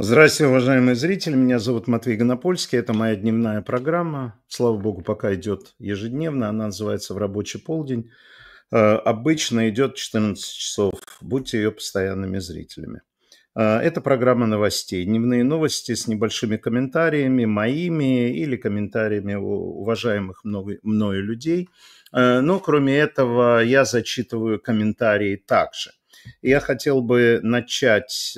Здравствуйте, уважаемые зрители. Меня зовут Матвей Гонопольский. Это моя дневная программа. Слава богу, пока идет ежедневно. Она называется «В рабочий полдень». Обычно идет 14 часов. Будьте ее постоянными зрителями. Это программа новостей. Дневные новости с небольшими комментариями, моими или комментариями уважаемых мною людей. Но кроме этого я зачитываю комментарии также. Я хотел бы начать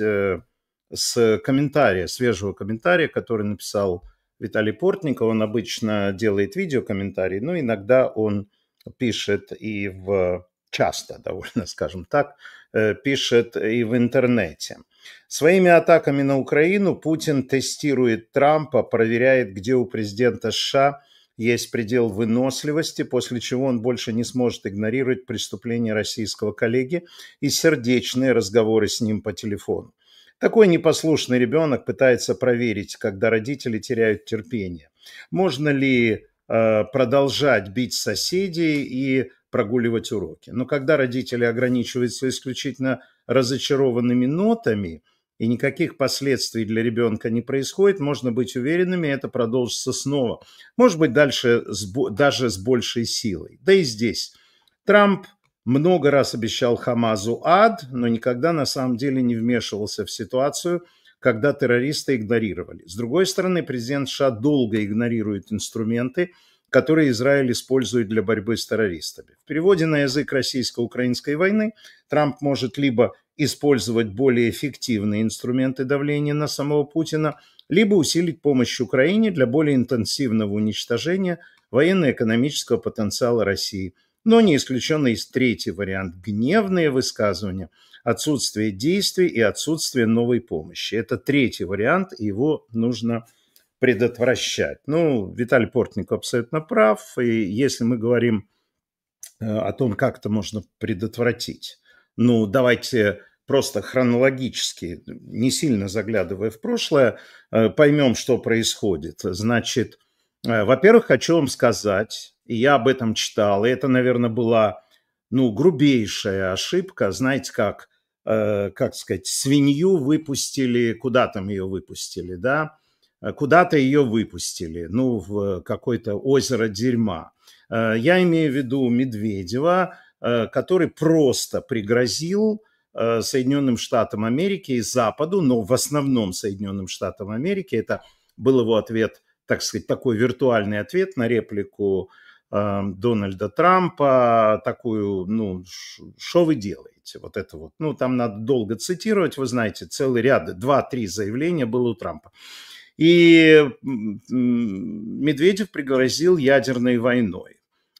с комментария, свежего комментария, который написал Виталий Портников. Он обычно делает видеокомментарии, но иногда он пишет часто довольно, скажем так, пишет и в интернете. Своими атаками на Украину Путин тестирует Трампа, проверяет, где у президента США есть предел выносливости, после чего он больше не сможет игнорировать преступления российского коллеги и сердечные разговоры с ним по телефону. Такой непослушный ребенок пытается проверить, когда родители теряют терпение. Можно ли продолжать бить соседей и прогуливать уроки? Но когда родители ограничиваются исключительно разочарованными нотами и никаких последствий для ребенка не происходит, можно быть уверенными, это продолжится снова. Может быть, дальше даже с большей силой. Да и здесь. Трамп много раз обещал Хамасу ад, но никогда на самом деле не вмешивался в ситуацию, когда террористы игнорировали. С другой стороны, президент США долго игнорирует инструменты, которые Израиль использует для борьбы с террористами. В переводе на язык российско-украинской войны Трамп может либо использовать более эффективные инструменты давления на самого Путина, либо усилить помощь Украине для более интенсивного уничтожения военно-экономического потенциала России. Но не исключен и третий вариант – гневные высказывания, отсутствие действий и отсутствие новой помощи. Это третий вариант, и его нужно предотвращать. Ну, Виталий Портников абсолютно прав, и если мы говорим о том, как это можно предотвратить, ну, давайте просто хронологически, не сильно заглядывая в прошлое, поймем, что происходит. Значит, во-первых, хочу вам сказать, и я об этом читал, и это, наверное, была, грубейшая ошибка. Знаете, как сказать, свинью выпустили, куда там ее выпустили, да? Куда-то ее выпустили, в какое-то озеро дерьма. Я имею в виду Медведева, который просто пригрозил Соединенным Штатам Америки и Западу, но в основном Соединенным Штатам Америки. Это был его ответ, так сказать, такой виртуальный ответ на реплику Дональда Трампа, такую, что вы делаете? Вот это вот. Там надо долго цитировать, вы знаете, целый ряд, 2-3 заявления было у Трампа. И Медведев пригрозил ядерной войной.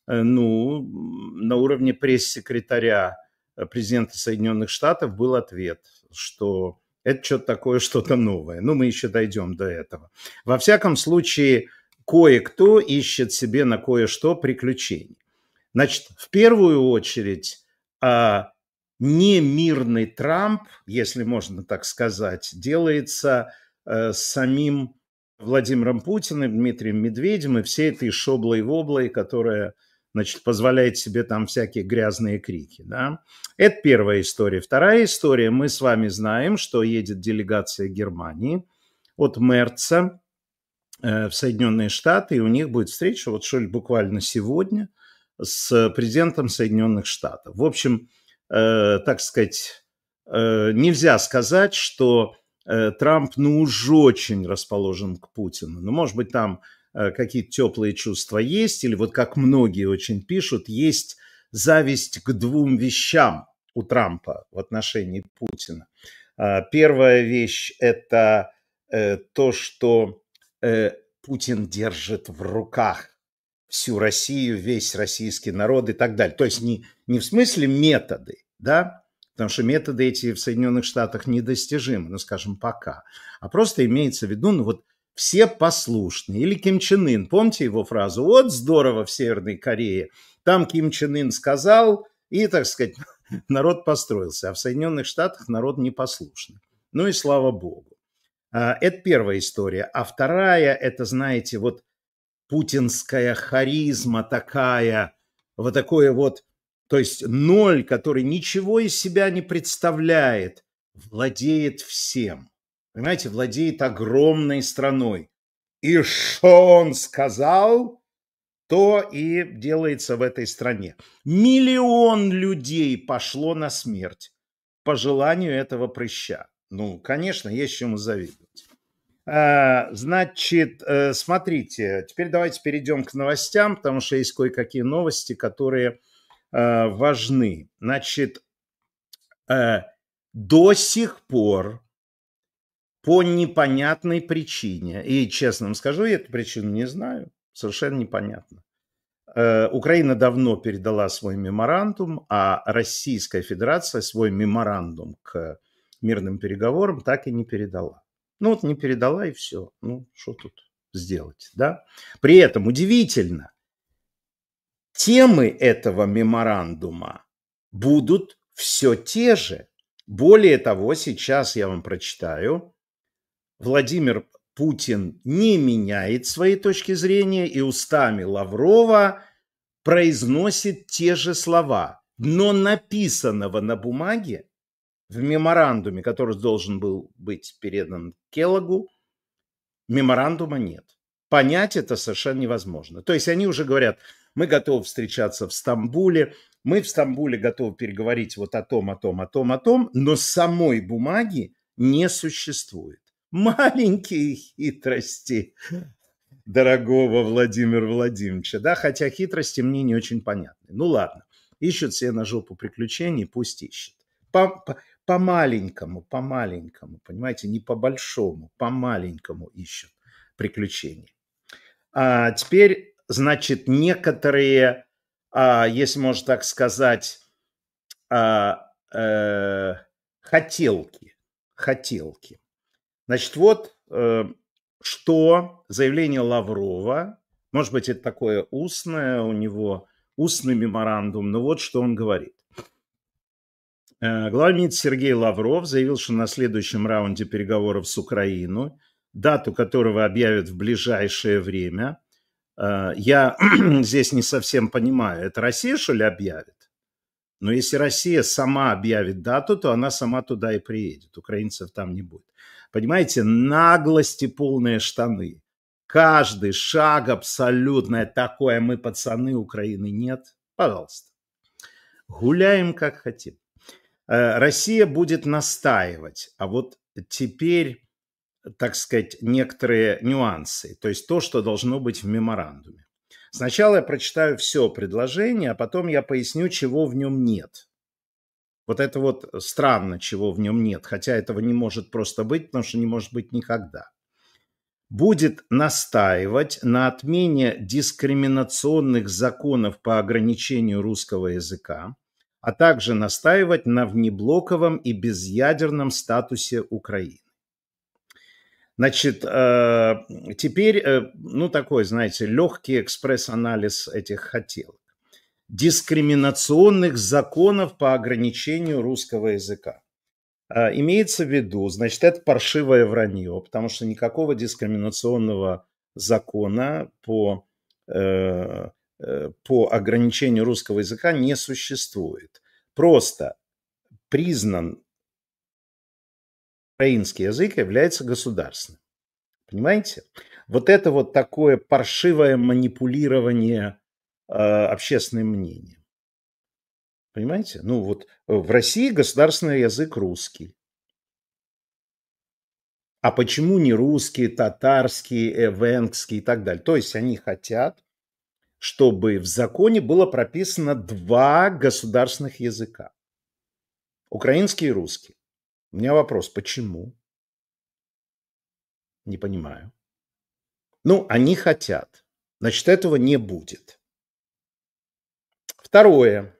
На уровне пресс-секретаря президента Соединенных Штатов был ответ, что это что-то такое, что-то новое. Мы еще дойдем до этого. Во всяком случае, кое-кто ищет себе на кое-что приключений. Значит, в первую очередь, немирный Трамп, если можно так сказать, делается самим Владимиром Путиным, Дмитрием Медведевым и всей этой шоблой-воблой, которая, значит, позволяет себе там всякие грязные крики. Да? Это первая история. Вторая история. Мы с вами знаем, что едет делегация Германии от Мерца в Соединенные Штаты, и у них будет встреча, вот что ли, буквально сегодня, с президентом Соединенных Штатов. В общем, так сказать, нельзя сказать, что Трамп, уж очень расположен к Путину. Может быть, там какие-то теплые чувства есть, или вот как многие очень пишут, есть зависть к двум вещам у Трампа в отношении Путина. Первая вещь – это то, что Путин держит в руках всю Россию, весь российский народ и так далее. То есть не в смысле методы, да, потому что методы эти в Соединенных Штатах недостижимы, скажем, пока. А просто имеется в виду, все послушные. Или Ким Чен Ын, помните его фразу? Вот здорово в Северной Корее. Там Ким Чен Ын сказал, и, так сказать, народ построился. А в Соединенных Штатах народ непослушный. И слава богу. Это первая история. А вторая, это, знаете, путинская харизма такая, такое то есть ноль, который ничего из себя не представляет, владеет всем. понимаете, владеет огромной страной. И что он сказал, то и делается в этой стране. Миллион людей пошло на смерть по желанию этого прыща. Ну, конечно, есть чему завидовать. Значит, смотрите, теперь давайте перейдем к новостям, потому что есть кое-какие новости, которые важны. Значит, до сих пор по непонятной причине, и честно вам скажу, я эту причину не знаю, совершенно непонятно. Украина давно передала свой меморандум, а Российская Федерация свой меморандум к мирным переговорам так и не передала. Ну вот не передала и все. Ну что тут сделать, да? При этом удивительно, темы этого меморандума будут все те же. Более того, сейчас я вам прочитаю. Владимир Путин не меняет своей точки зрения и устами Лаврова произносит те же слова. Но написанного на бумаге в меморандуме, который должен был быть передан Келлогу, меморандума нет. Понять это совершенно невозможно. То есть они уже говорят, мы готовы встречаться в Стамбуле, мы в Стамбуле готовы переговорить вот о том, но самой бумаги не существует. Маленькие хитрости дорогого Владимира Владимировича, да, хотя хитрости мне не очень понятны. Ну ладно, ищут себе на жопу приключений, пусть ищут. По-маленькому, понимаете, не по-большому, по-маленькому ищут приключений. А теперь, значит, некоторые, если можно так сказать, хотелки. Значит, вот что заявление Лаврова, может быть, это такое устное, у него устный меморандум, но вот что он говорит. Глава МИД Сергей Лавров заявил, что на следующем раунде переговоров с Украиной, дату которого объявят в ближайшее время, я здесь не совсем понимаю, это Россия, что ли, объявит? Но если Россия сама объявит дату, то она сама туда и приедет, украинцев там не будет. Понимаете, наглости полные штаны. Каждый шаг абсолютно такое, мы пацаны, Украины нет. Пожалуйста, гуляем как хотим. Россия будет настаивать, а вот теперь, так сказать, некоторые нюансы, то есть то, что должно быть в меморандуме. Сначала я прочитаю все предложение, а потом я поясню, чего в нем нет. Вот это вот странно, чего в нем нет, хотя этого не может просто быть, потому что не может быть никогда. Будет настаивать на отмене дискриминационных законов по ограничению русского языка, а также настаивать на внеблоковом и безъядерном статусе Украины. Значит, теперь, ну, такой, знаете, легкий экспресс-анализ этих хотелок. Дискриминационных законов по ограничению русского языка. Имеется в виду, значит, это паршивое вранье, потому что никакого дискриминационного закона по ограничению русского языка не существует. Просто признан украинский язык является государственным. Понимаете? Вот это вот такое паршивое манипулирование общественным мнением. Понимаете? Ну вот в России государственный язык русский. А почему не русский, татарский, венгский и так далее? То есть они хотят, чтобы в законе было прописано два государственных языка. Украинский и русский. У меня вопрос, почему? Не понимаю. Ну, они хотят. Значит, этого не будет. Второе.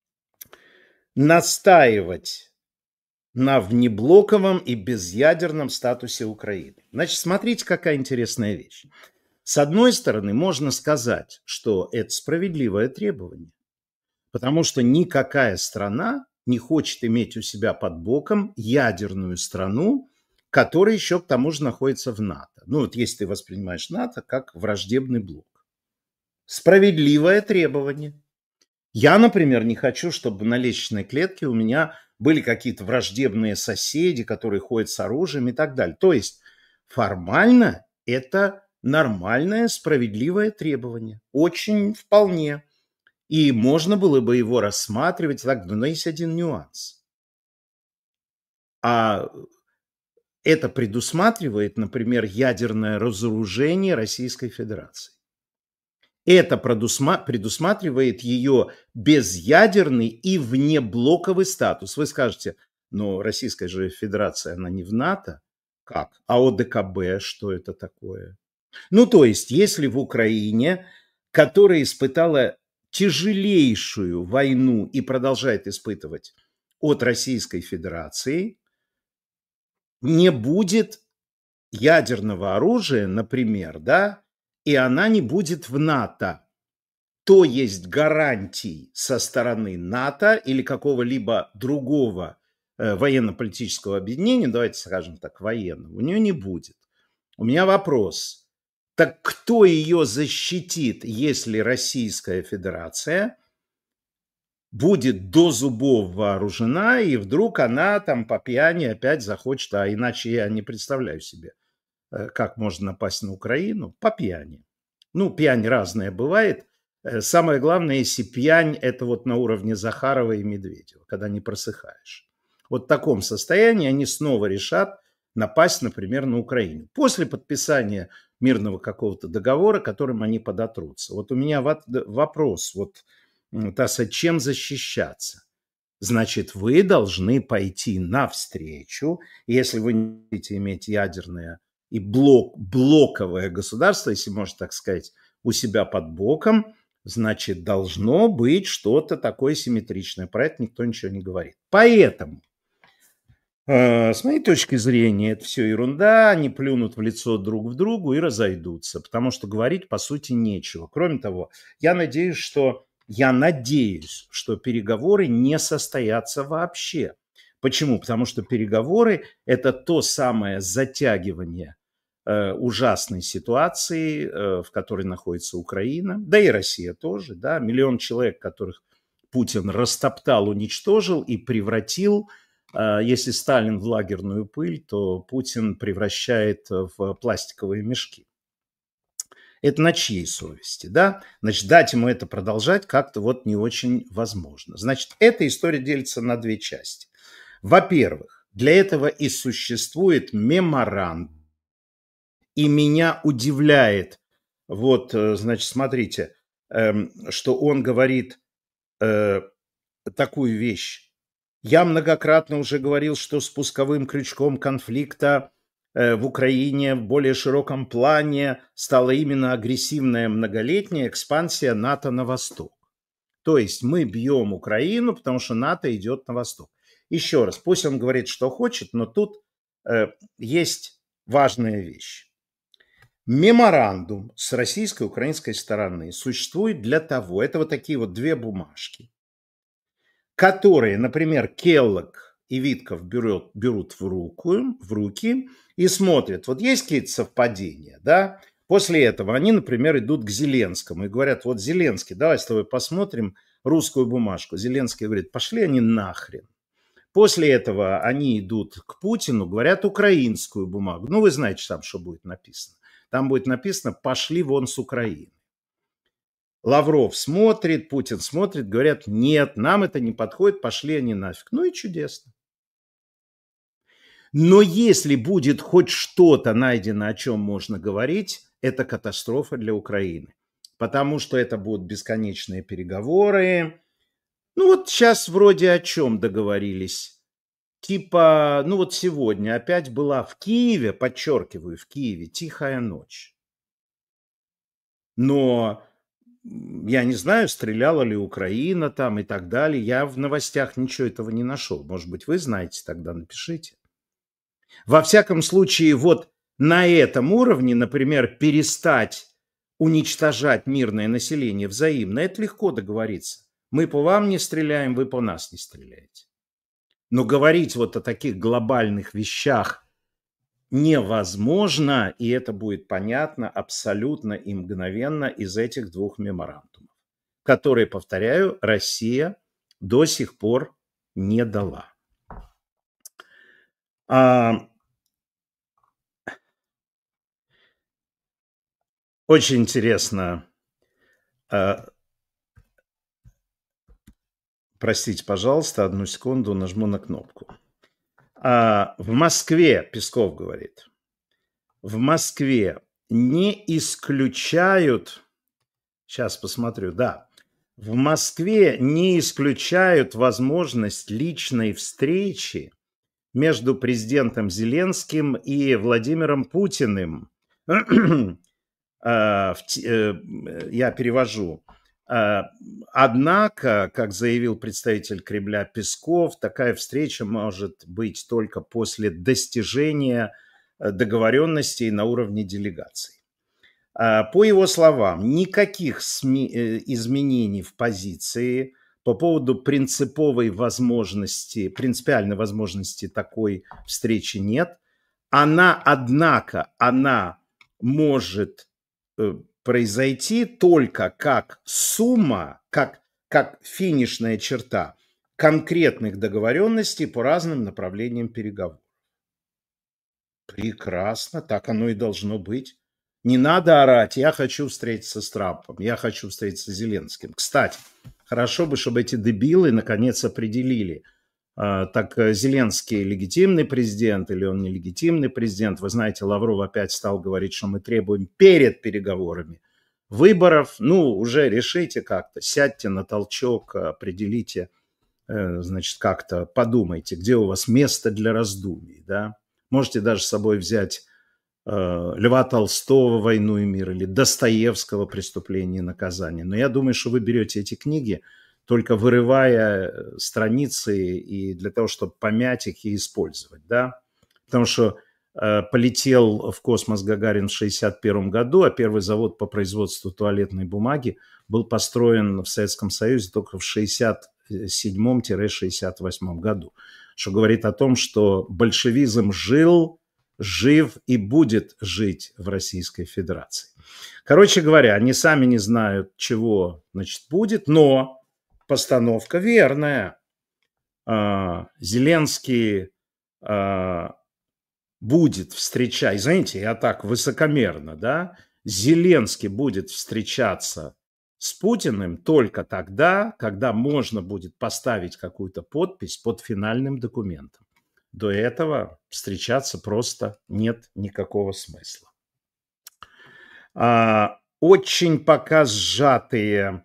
Настаивать на внеблоковом и безъядерном статусе Украины. Значит, смотрите, какая интересная вещь. С одной стороны, можно сказать, что это справедливое требование, потому что никакая страна не хочет иметь у себя под боком ядерную страну, которая еще к тому же находится в НАТО. Ну вот если ты воспринимаешь НАТО как враждебный блок. Справедливое требование. Я, например, не хочу, чтобы на лестничной клетке у меня были какие-то враждебные соседи, которые ходят с оружием и так далее. То есть формально это нормальное, справедливое требование. Очень вполне. И можно было бы его рассматривать так, но есть один нюанс. А это предусматривает, например, ядерное разоружение Российской Федерации. Это предусматривает ее безъядерный и внеблоковый статус. Вы скажете, но Российская же Федерация, она не в НАТО. Как? А ОДКБ, что это такое? Ну, то есть, если в Украине, которая испытала тяжелейшую войну и продолжает испытывать от Российской Федерации, не будет ядерного оружия, например, да, и она не будет в НАТО, то есть гарантий со стороны НАТО или какого-либо другого военно-политического объединения, давайте скажем так, военного, у нее не будет. У меня вопрос. Так кто ее защитит, если Российская Федерация будет до зубов вооружена, и вдруг она там по пьяни опять захочет, а иначе я не представляю себе, как можно напасть на Украину, по пьяни. Ну, пьянь разная бывает. Самое главное, если пьянь, это вот на уровне Захарова и Медведева, когда не просыхаешь. Вот в таком состоянии они снова решат напасть, например, на Украину. После подписания мирного какого-то договора, которым они подотрутся. Вот у меня вопрос, вот, Тасса, чем защищаться? Значит, вы должны пойти навстречу, если вы не будете иметь ядерное и блоковое государство, если можно так сказать, у себя под боком, значит, должно быть что-то такое симметричное. Про это никто ничего не говорит. Поэтому, с моей точки зрения, это все ерунда, они плюнут в лицо друг в другу и разойдутся, потому что говорить, по сути, нечего. Кроме того, я надеюсь, что переговоры не состоятся вообще. Почему? Потому что переговоры – это то самое затягивание ужасной ситуации, в которой находится Украина, да и Россия тоже, да, 1 миллион человек, которых Путин растоптал, уничтожил и превратил. Если Сталин в лагерную пыль, то Путин превращает в пластиковые мешки. Это на чьей совести, да? Значит, дать ему это продолжать как-то вот не очень возможно. Значит, эта история делится на 2 части. Во-первых, для этого и существует меморандум. И меня удивляет, вот, значит, смотрите, что он говорит такую вещь. Я многократно уже говорил, что спусковым крючком конфликта в Украине в более широком плане стала именно агрессивная многолетняя экспансия НАТО на восток. То есть мы бьем Украину, потому что НАТО идет на восток. Еще раз, пусть он говорит, что хочет, но тут есть важная вещь. Меморандум с российской и украинской стороны существует для того, это вот такие вот 2 бумажки, которые, например, Келлог и Витков берут в руки и смотрят, вот есть какие-то совпадения, да? После этого они, например, идут к Зеленскому и говорят, вот, Зеленский, давай с тобой посмотрим русскую бумажку. Зеленский говорит, пошли они нахрен. После этого они идут к Путину, говорят украинскую бумагу. Ну, вы знаете там, что будет написано. Там будет написано «пошли вон с Украины». Лавров смотрит, Путин смотрит, говорят, нет, нам это не подходит, пошли они нафиг. Ну и чудесно. Но если будет хоть что-то найдено, о чем можно говорить, это катастрофа для Украины. Потому что это будут бесконечные переговоры. Ну вот сейчас вроде о чем договорились. Типа, ну вот сегодня опять была в Киеве, подчеркиваю, в Киеве тихая ночь. Но я не знаю, стреляла ли Украина там и так далее. Я в новостях ничего этого не нашел. Может быть, вы знаете, тогда напишите. Во всяком случае, вот на этом уровне, например, перестать уничтожать мирное население взаимно, это легко договориться. Мы по вам не стреляем, вы по нас не стреляете. Но говорить вот о таких глобальных вещах невозможно, и это будет понятно абсолютно и мгновенно из этих 2 меморандумов, которые, повторяю, Россия до сих пор не дала. А, Очень интересно. а, Простите, пожалуйста, одну секунду, нажму на кнопку. В Москве, Песков говорит, в Москве не исключают, сейчас посмотрю, да, в Москве не исключают возможность личной встречи между президентом Зеленским и Владимиром Путиным. Я перевожу. Однако, как заявил представитель Кремля Песков, такая встреча может быть только после достижения договоренностей на уровне делегаций. По его словам, никаких изменений в позиции по поводу принципиальной возможности такой встречи нет. Однако, она может произойти только как сумма, как финишная черта конкретных договоренностей по разным направлениям переговоров. Прекрасно, так оно и должно быть. Не надо орать, я хочу встретиться с Трампом, я хочу встретиться с Зеленским. Кстати, хорошо бы, чтобы эти дебилы наконец определили, так Зеленский легитимный президент или он нелегитимный президент. Вы знаете, Лавров опять стал говорить, что мы требуем перед переговорами выборов. Ну, уже решите как-то, сядьте на толчок, определите, значит, как-то подумайте, где у вас место для раздумий, да. Можете даже с собой взять Льва Толстого «Войну и мир» или Достоевского «Преступление и наказание». Но я думаю, что вы берете эти книги, только вырывая страницы и для того, чтобы помять их и использовать, да. Потому что полетел в космос Гагарин в 1961 году, а первый завод по производству туалетной бумаги был построен в Советском Союзе только в 1967-1968 году. Что говорит о том, что большевизм жил, жив и будет жить в Российской Федерации. Короче говоря, они сами не знают, чего, значит, будет, но постановка верная. Зеленский будет встречать, извините, я так высокомерно, да, Зеленский будет встречаться с Путиным только тогда, когда можно будет поставить какую-то подпись под финальным документом. До этого встречаться просто нет никакого смысла. Очень пока сжатые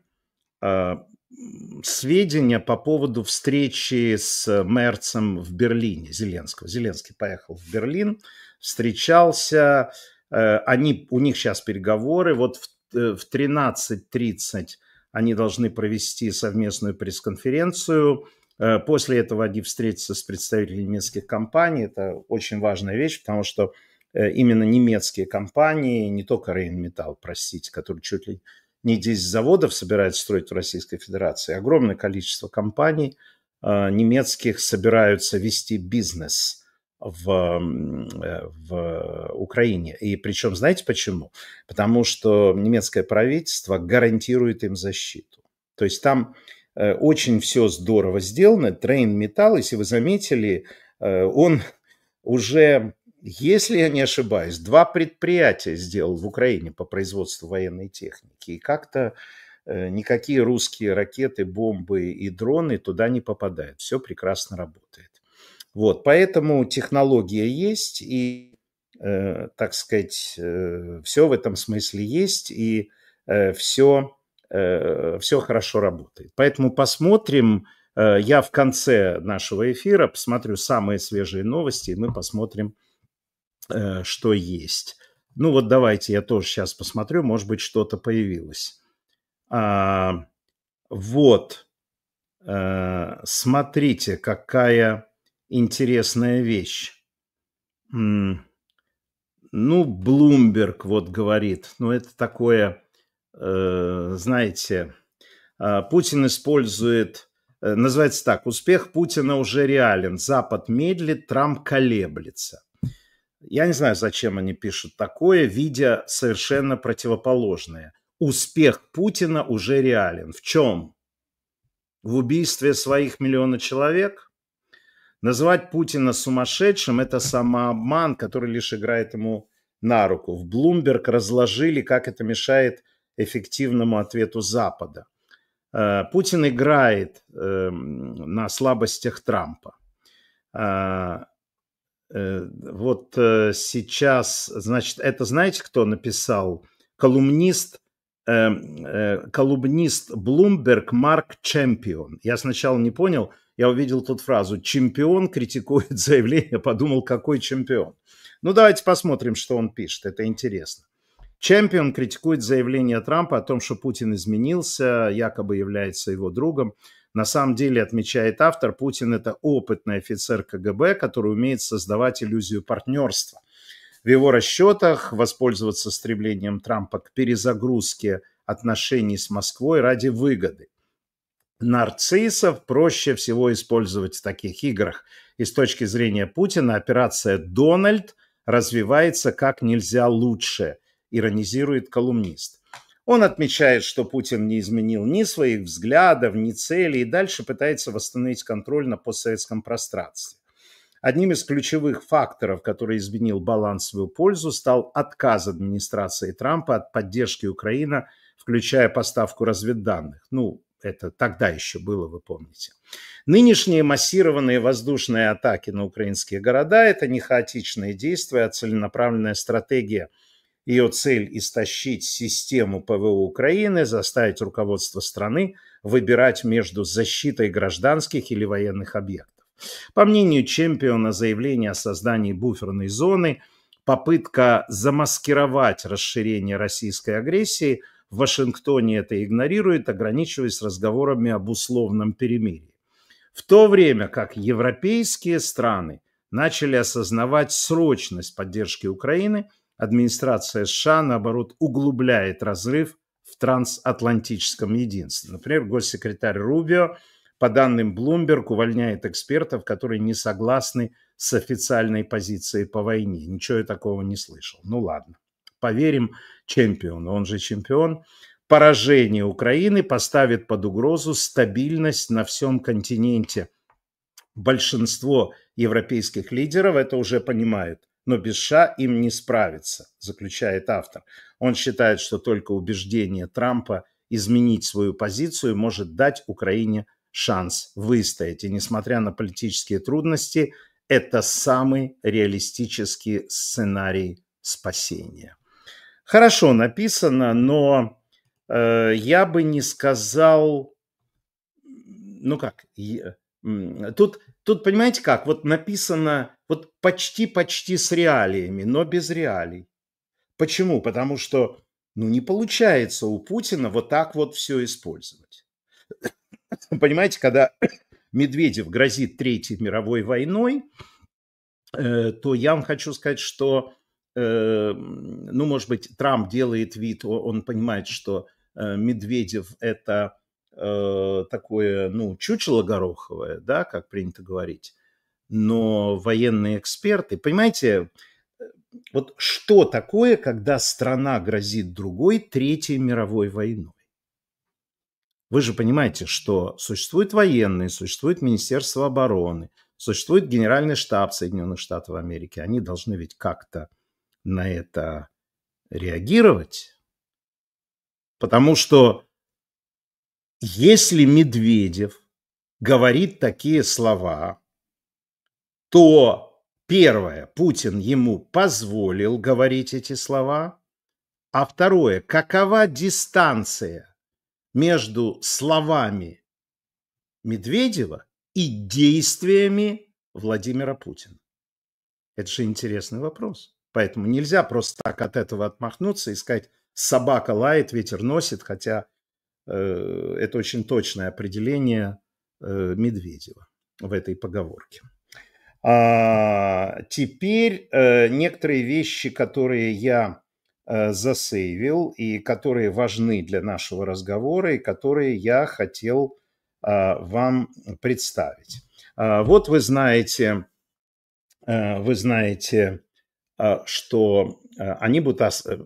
сведения по поводу встречи с Мерцем в Берлине, Зеленского. Зеленский поехал в Берлин, встречался, у них сейчас переговоры, вот в 13:30 они должны провести совместную пресс-конференцию. После этого они встретятся с представителями немецких компаний. Это очень важная вещь, потому что именно немецкие компании, не только Rheinmetall, простите, который чуть ли не 10 заводов собираются строить в Российской Федерации, огромное количество компаний немецких собираются вести бизнес в Украине. И причем, знаете почему? Потому что немецкое правительство гарантирует им защиту. То есть там очень все здорово сделано. Rheinmetall, если вы заметили, он уже, если я не ошибаюсь, 2 предприятия сделал в Украине по производству военной техники. И как-то никакие русские ракеты, бомбы и дроны туда не попадают. Все прекрасно работает. Вот, поэтому технология есть, и, так сказать, все в этом смысле есть, и все хорошо работает. Поэтому посмотрим. Я в конце нашего эфира посмотрю самые свежие новости, и мы посмотрим, что есть. Ну вот давайте я тоже сейчас посмотрю, может быть, что-то появилось. Вот, смотрите, какая интересная вещь. Ну, Bloomberg вот говорит, ну это такое, знаете, Путин использует, называется так, успех Путина уже реален, Запад медлит, Трамп колеблется. Я не знаю, зачем они пишут такое, видя совершенно противоположное. Успех Путина уже реален. В чем? В убийстве своих 1 миллиона человек? Называть Путина сумасшедшим – это самообман, который лишь играет ему на руку. В Bloomberg разложили, как это мешает эффективному ответу Запада. Путин играет на слабостях Трампа. Вот сейчас, значит, это знаете, кто написал? Колумнист Bloomberg Марк Чемпион. Я сначала не понял, я увидел тут фразу «Чемпион критикует заявление», подумал, какой чемпион. Ну, давайте посмотрим, что он пишет, это интересно. Чемпион критикует заявление Трампа о том, что Путин изменился, якобы является его другом. На самом деле, отмечает автор, Путин – это опытный офицер КГБ, который умеет создавать иллюзию партнерства. В его расчетах воспользоваться стремлением Трампа к перезагрузке отношений с Москвой ради выгоды. Нарциссов проще всего использовать в таких играх. И с точки зрения Путина операция «Дональд» развивается как нельзя лучше, иронизирует колумнист. Он отмечает, что Путин не изменил ни своих взглядов, ни целей, и дальше пытается восстановить контроль на постсоветском пространстве. Одним из ключевых факторов, который изменил баланс в свою пользу, стал отказ администрации Трампа от поддержки Украины, включая поставку разведданных. Ну, это тогда еще было, вы помните. Нынешние массированные воздушные атаки на украинские города – это не хаотичные действия, а целенаправленная стратегия. Ее цель – истощить систему ПВО Украины, заставить руководство страны выбирать между защитой гражданских или военных объектов. По мнению Чемпиона, заявление о создании буферной зоны – попытка замаскировать расширение российской агрессии. В Вашингтоне это игнорирует, ограничиваясь разговорами об условном перемирии. В то время как европейские страны начали осознавать срочность поддержки Украины, администрация США, наоборот, углубляет разрыв в трансатлантическом единстве. Например, госсекретарь Рубио, по данным Bloomberg, увольняет экспертов, которые не согласны с официальной позицией по войне. Ничего я такого не слышал. Ну ладно, поверим Чемпиону, он же чемпион. Поражение Украины поставит под угрозу стабильность на всем континенте. Большинство европейских лидеров это уже понимают, но без США им не справиться, заключает автор. Он считает, что только убеждение Трампа изменить свою позицию может дать Украине шанс выстоять. И несмотря на политические трудности, это самый реалистический сценарий спасения. Хорошо написано, но я бы не сказал, ну как, тут понимаете как, вот написано вот почти с реалиями, но без реалий. Почему? Потому что, ну, не получается у Путина вот так вот все использовать. Понимаете, когда Медведев грозит Третьей мировой войной, то я вам хочу сказать, что, ну, может быть, Трамп делает вид, он понимает, что Медведев это такое, ну, чучело гороховое, да, как принято говорить, но военные эксперты, понимаете, вот что такое, когда страна грозит другой Третьей мировой войной? Вы же понимаете, что существуют военные, существует Министерство обороны, существует Генеральный штаб Соединенных Штатов Америки. Они должны ведь как-то на это реагировать. Потому что если Медведев говорит такие слова, то первое, Путин ему позволил говорить эти слова, а второе, какова дистанция между словами Медведева и действиями Владимира Путина? Это же интересный вопрос. Поэтому нельзя просто так от этого отмахнуться и сказать, собака лает, ветер носит, хотя это очень точное определение Медведева в этой поговорке. Теперь некоторые вещи, которые я засейвил и которые важны для нашего разговора и которые я хотел вам представить. Вот вы знаете, что они будут...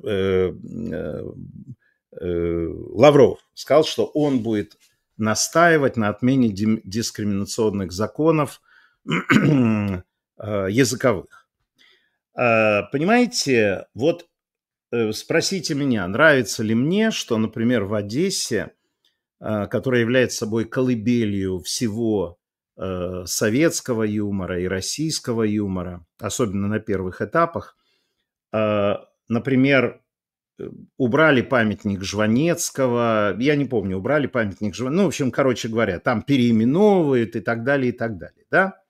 Лавров сказал, что он будет настаивать на отмене дискриминационных законов языковых. Понимаете, вот спросите меня, нравится ли мне, что, например, в Одессе, которая является собой колыбелью всего советского юмора и российского юмора, особенно на первых этапах, например, убрали памятник Жванецкого, я не помню, убрали памятник Жванецкого, ну, в общем, короче говоря, там переименовывают и так далее, да?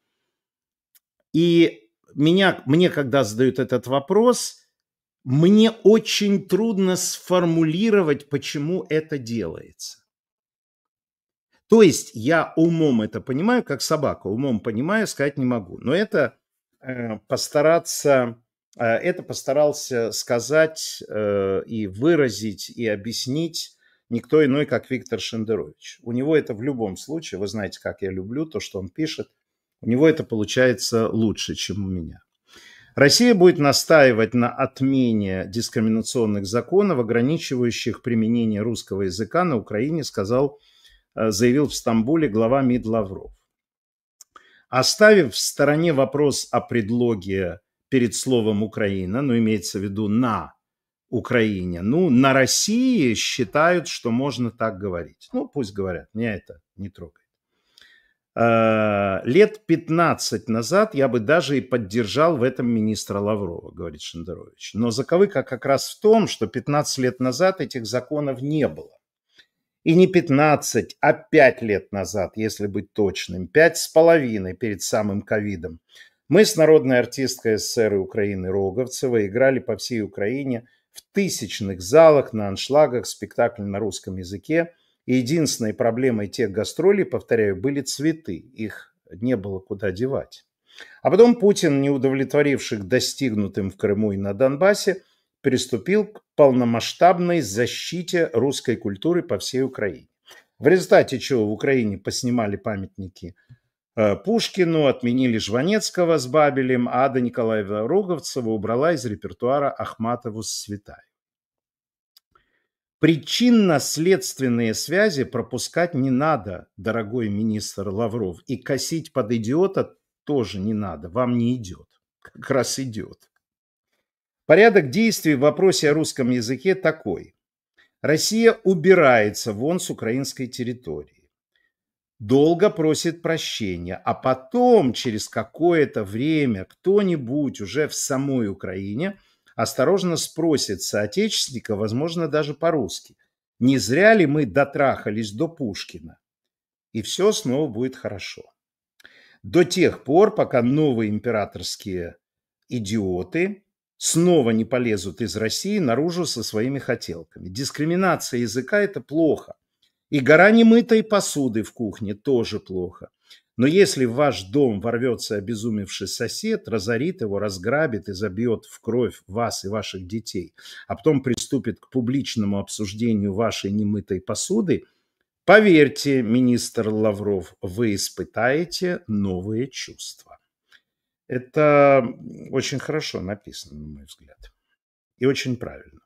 И мне, когда задают этот вопрос, мне очень трудно сформулировать, почему это делается. То есть я умом это понимаю, как собака, умом понимаю, сказать не могу. Но это постарался сказать и выразить, и объяснить никто иной, как Виктор Шендерович. У него это в любом случае, вы знаете, как я люблю то, что он пишет, у него это получается лучше, чем у меня. Россия будет настаивать на отмене дискриминационных законов, ограничивающих применение русского языка на Украине, заявил в Стамбуле глава МИД Лавров. Оставив в стороне вопрос о предлоге перед словом «Украина», ну, имеется в виду «на Украине», ну, на России считают, что можно так говорить. Ну, пусть говорят, меня это не трогает. Лет 15 назад я бы даже и поддержал в этом министра Лаврова, говорит Шендерович. Но заковыка как раз в том, что 15 лет назад этих законов не было. И не 15, а 5 лет назад, если быть точным, 5,5 перед самым ковидом. Мы с народной артисткой СССР и Украины Роговцевой играли по всей Украине в тысячных залах, на аншлагах, спектакль на русском языке. И единственной проблемой тех гастролей, повторяю, были цветы. Их не было куда девать. А потом Путин, не удовлетворивших достигнутым в Крыму и на Донбассе, приступил к полномасштабной защите русской культуры по всей Украине. В результате чего в Украине поснимали памятники Пушкину, отменили Жванецкого с Бабелем, а Ада Николаевна Роговцева убрала из репертуара Ахматову с Цветаевой. Причинно-следственные связи пропускать не надо, дорогой министр Лавров, и косить под идиота тоже не надо, вам не идет, как раз идет. Порядок действий в вопросе о русском языке такой. Россия убирается вон с украинской территории, долго просит прощения, а потом через какое-то время кто-нибудь уже в самой Украине осторожно спросит соотечественника, возможно, даже по-русски, не зря ли мы дотрахались до Пушкина, и все снова будет хорошо. До тех пор, пока новые императорские идиоты снова не полезут из России наружу со своими хотелками. Дискриминация языка – это плохо. И гора немытой посуды в кухне тоже плохо. Но если в ваш дом ворвется обезумевший сосед, разорит его, разграбит и забьет в кровь вас и ваших детей, а потом приступит к публичному обсуждению вашей немытой посуды, поверьте, министр Лавров, вы испытаете новые чувства. Это очень хорошо написано, на мой взгляд, и очень правильно.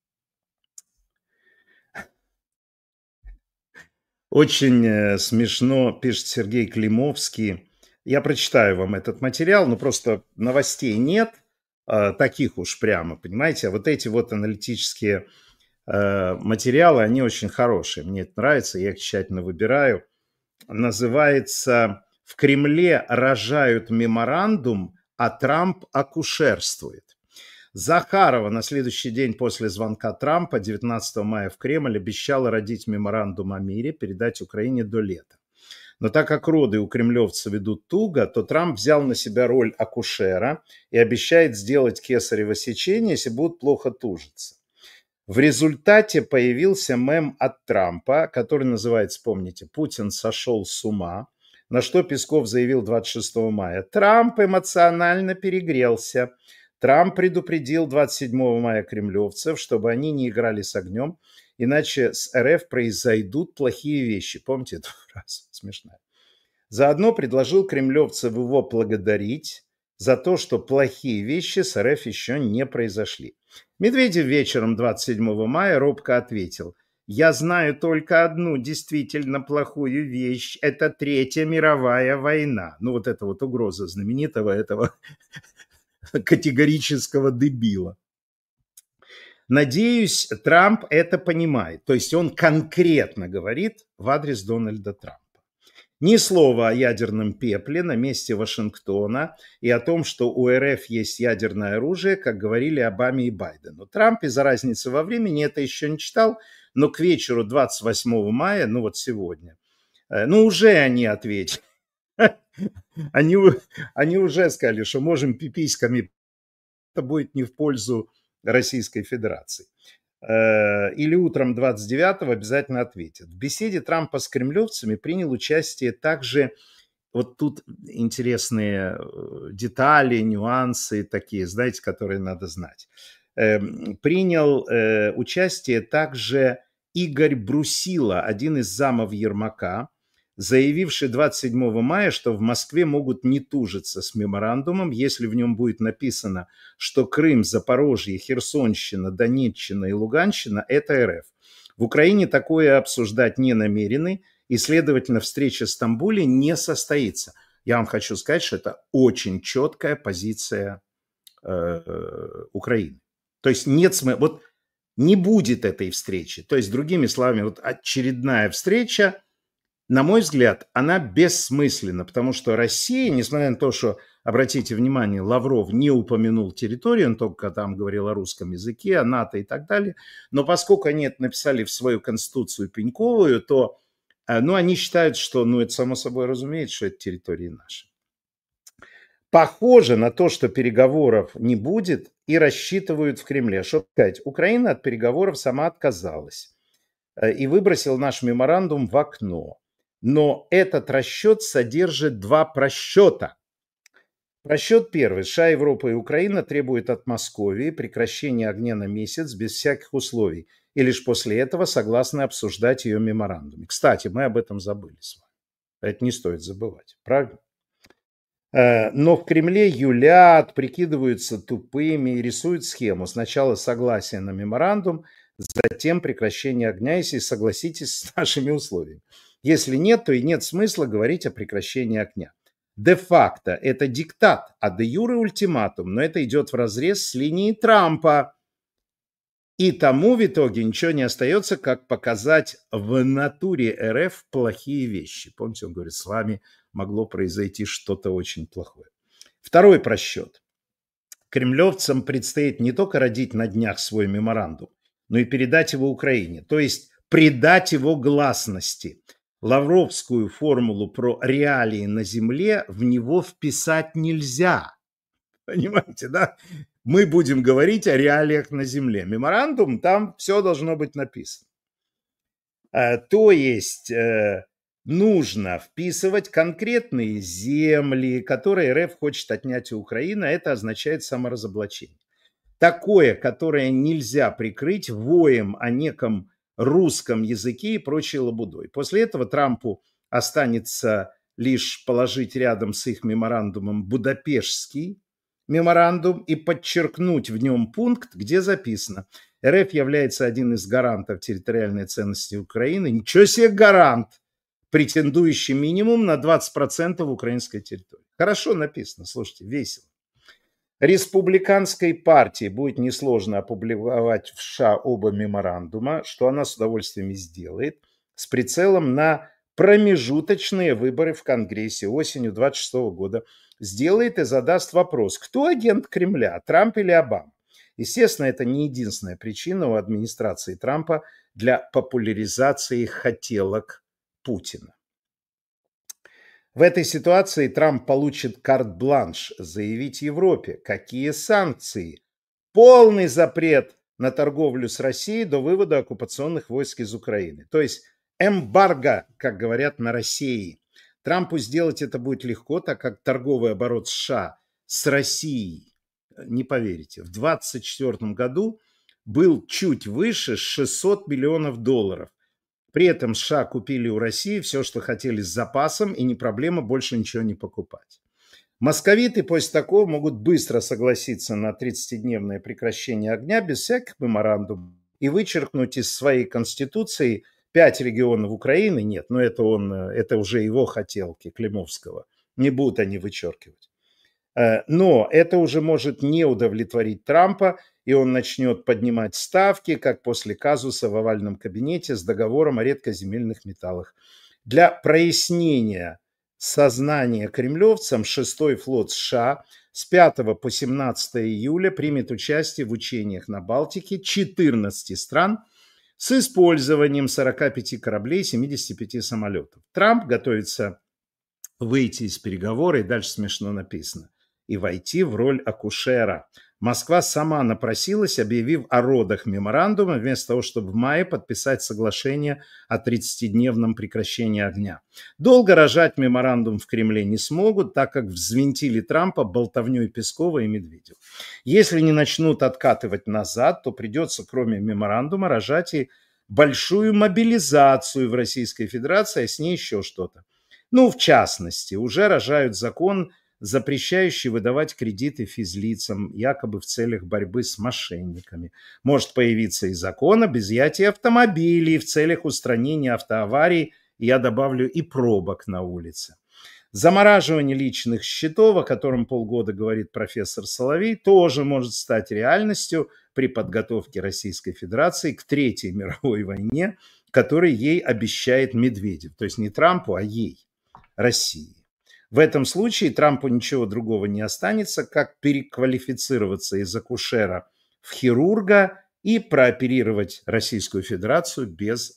Очень смешно, пишет Сергей Климовский. Я прочитаю вам этот материал, но просто новостей нет, таких уж прямо, понимаете. А вот эти вот аналитические материалы, они очень хорошие. Мне это нравится, я их тщательно выбираю. Называется «В Кремле рожают меморандум, а Трамп акушерствует». Захарова на следующий день после звонка Трампа 19 мая в Кремль обещала родить меморандум о мире, передать Украине до лета. Но так как роды у кремлевцев идут туго, то Трамп взял на себя роль акушера и обещает сделать кесарево сечение, если будут плохо тужиться. В результате появился мем от Трампа, который называется, помните, «Путин сошел с ума», на что Песков заявил 26 мая. Трамп эмоционально перегрелся. Трамп предупредил 27 мая кремлевцев, чтобы они не играли с огнем, иначе с РФ произойдут плохие вещи. Помните эту фразу? Смешная. Заодно предложил кремлевцев его благодарить за то, что плохие вещи с РФ еще не произошли. Медведев вечером 27 мая робко ответил: Я знаю только одну действительно плохую вещь. Это Третья мировая война. Ну, вот эта вот угроза знаменитого этого категорического дебила. Надеюсь, Трамп это понимает. То есть он конкретно говорит в адрес Дональда Трампа. Ни слова о ядерном пепле на месте Вашингтона и о том, что у РФ есть ядерное оружие, как говорили Обаме и Байдену. Трамп из-за разницы во времени это еще не читал, но к вечеру 28 мая, ну вот сегодня, ну уже они ответили. Они уже сказали, что можем пиписьками, это будет не в пользу Российской Федерации. Или утром 29-го обязательно ответят. В беседе Трампа с кремлевцами принял участие также, вот тут интересные детали, нюансы такие, знаете, которые надо знать. Принял участие также Игорь Брусила, один из замов Ермака, заявивший 27 мая, что в Москве могут не тужиться с меморандумом, если в нем будет написано, что Крым, Запорожье, Херсонщина, Донеччина и Луганщина – это РФ. В Украине такое обсуждать не намерены, и, следовательно, встреча в Стамбуле не состоится. Я вам хочу сказать, что это очень четкая позиция Украины. То есть нет смысла, вот не будет этой встречи. То есть, другими словами, вот очередная встреча, на мой взгляд, она бессмысленна, потому что Россия, несмотря на то, что, обратите внимание, Лавров не упомянул территорию, он только там говорил о русском языке, о НАТО и так далее, но поскольку они это написали в свою конституцию пеньковую, то ну, они считают, что, ну, это само собой разумеется, что это территория наша. Похоже на то, что переговоров не будет, и рассчитывают в Кремле. Что сказать, Украина от переговоров сама отказалась и выбросила наш меморандум в окно. Но этот расчет содержит два просчета. Просчет первый. США, Европа и Украина требуют от Московии прекращения огня на месяц без всяких условий. И лишь после этого согласны обсуждать ее меморандум. Кстати, мы об этом забыли с вами. Это не стоит забывать. Правильно? Но в Кремле юлят, прикидываются тупыми и рисуют схему. Сначала согласие на меморандум, затем прекращение огня, если согласитесь с нашими условиями. Если нет, то и нет смысла говорить о прекращении огня. Де-факто это диктат, а де-юре ультиматум, но это идет вразрез с линией Трампа. И тому в итоге ничего не остается, как показать в натуре РФ плохие вещи. Помните, он говорит, с вами могло произойти что-то очень плохое. Второй просчет. Кремлевцам предстоит не только родить на днях свой меморандум, но и передать его Украине, то есть придать его гласности. Лавровскую формулу про реалии на земле в него вписать нельзя. Понимаете, да? Мы будем говорить о реалиях на земле. Меморандум, там все должно быть написано. То есть нужно вписывать конкретные земли, которые РФ хочет отнять у Украины, а это означает саморазоблачение. Такое, которое нельзя прикрыть воем о неком русском языке и прочей лабудой. После этого Трампу останется лишь положить рядом с их меморандумом Будапештский меморандум и подчеркнуть в нем пункт, где записано: РФ является один из гарантов территориальной целостности Украины. Ничего себе гарант, претендующий минимум на 20% украинской территории. Хорошо написано, слушайте, весело. Республиканской партии будет несложно опубликовать в США оба меморандума, что она с удовольствием и сделает, с прицелом на промежуточные выборы в Конгрессе осенью 2026 года. Сделает и задаст вопрос, кто агент Кремля, Трамп или Обама. Естественно, это не единственная причина у администрации Трампа для популяризации хотелок Путина. В этой ситуации Трамп получит карт-бланш заявить Европе, какие санкции, полный запрет на торговлю с Россией до вывода оккупационных войск из Украины. То есть эмбарго, как говорят на России. Трампу сделать это будет легко, так как торговый оборот США с Россией, не поверите, в 2024 году был чуть выше 600 миллионов долларов. При этом США купили у России все, что хотели с запасом, и не проблема больше ничего не покупать. Московиты после такого могут быстро согласиться на 30-дневное прекращение огня без всяких меморандумов. и вычеркнуть из своей конституции 5 регионов Украины. Нет, но это уже его хотелки, Климовского. Не будут они вычеркивать. Но это уже может не удовлетворить Трампа, и он начнет поднимать ставки, как после казуса в овальном кабинете с договором о редкоземельных металлах. Для прояснения сознания кремлевцам 6-й флот США с 5 по 17 июля примет участие в учениях на Балтике 14 стран с использованием 45 кораблей и 75 самолетов. Трамп готовится выйти из переговоров, и дальше смешно написано, и войти в роль акушера. Москва сама напросилась, объявив о родах меморандума, вместо того, чтобы в мае подписать соглашение о 30-дневном прекращении огня. Долго рожать меморандум в Кремле не смогут, так как взвинтили Трампа болтовней Пескова и Медведева. Если не начнут откатывать назад, то придется, кроме меморандума, рожать и большую мобилизацию в Российской Федерации, а с ней еще что-то. Ну, в частности, уже рожают закон, запрещающий выдавать кредиты физлицам, якобы в целях борьбы с мошенниками. Может появиться и закон об изъятии автомобилей в целях устранения автоаварий, я добавлю, и пробок на улице. Замораживание личных счетов, о котором полгода говорит профессор Соловей, тоже может стать реальностью при подготовке Российской Федерации к Третьей мировой войне, которую ей обещает Медведев. То есть не Трампу, а ей, России. В этом случае Трампу ничего другого не останется, как переквалифицироваться из акушера в хирурга и прооперировать Российскую Федерацию без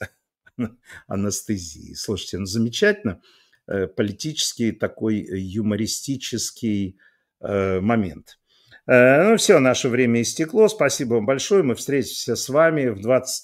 анестезии. Слушайте, ну замечательно. Политический такой юмористический момент. Ну все, наше время истекло. Спасибо вам большое. Мы встретимся с вами в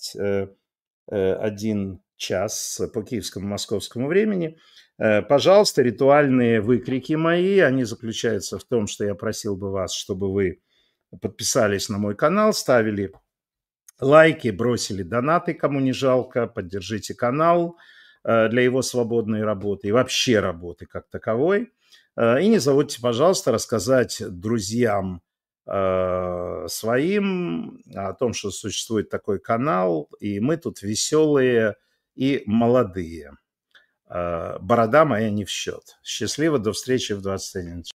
21 час по киевскому московскому времени. Пожалуйста, ритуальные выкрики мои, они заключаются в том, что я просил бы вас, чтобы вы подписались на мой канал, ставили лайки, бросили донаты, кому не жалко, поддержите канал для его свободной работы и вообще работы как таковой. И не забудьте, пожалуйста, рассказать друзьям своим о том, что существует такой канал, и мы тут веселые и молодые. Борода моя не в счет. Счастливо, до встречи в 21.